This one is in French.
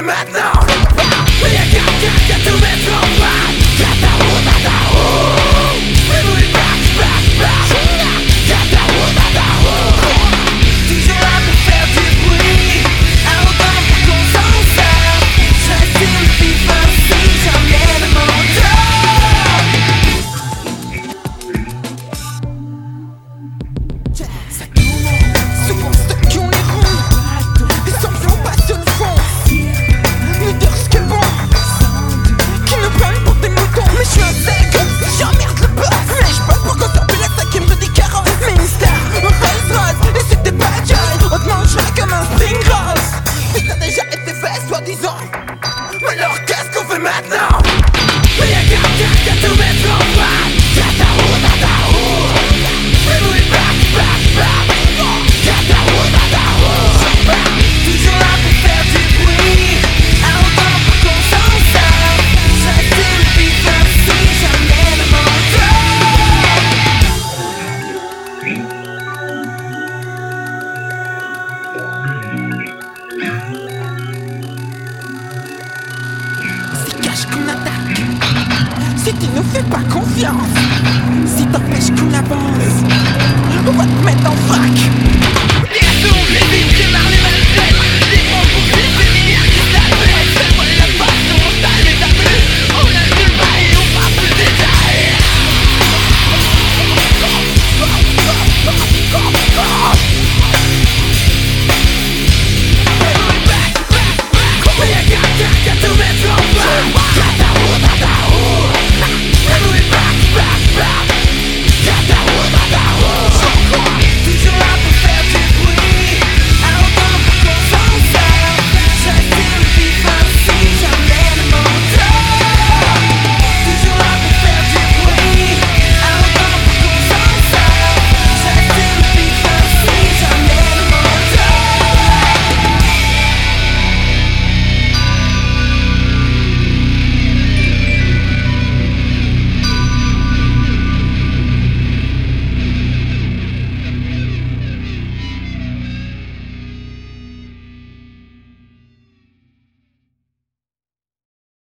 maintenant. Mais y'a qu'à tout mettre en place. Toujours là pour faire du bruit, un autant pour qu'on s'en sert. Je reste une fille si jamais de mon ça tourne, souvent ceux qui ont les ronds. Des sentiments passionnent le fond. Nous dire ce qui est bon, qui me prennent pour des moutons. Mais je suis un sec, j'emmerde le boss. Mais je passe pour qu'on s'appelle la cinquième de des carottes. Mais une star, un Rolls Royce, et c'est des bad guys. On te mangerait comme un spring rolls. Si t'as déjà été fait, soi-disant. Mais alors qu'est-ce qu'on fait maintenant? Mais y'a qu'à tout mettre en place. Toujours là pour faire du bruit, un autant pour qu'on s'en sert. Je reste une fille si jamais de mon c'est cache qu'on attaque, si tu nous fais pas confiance, si t'empêches qu'on avance, on va te mettre en vrac.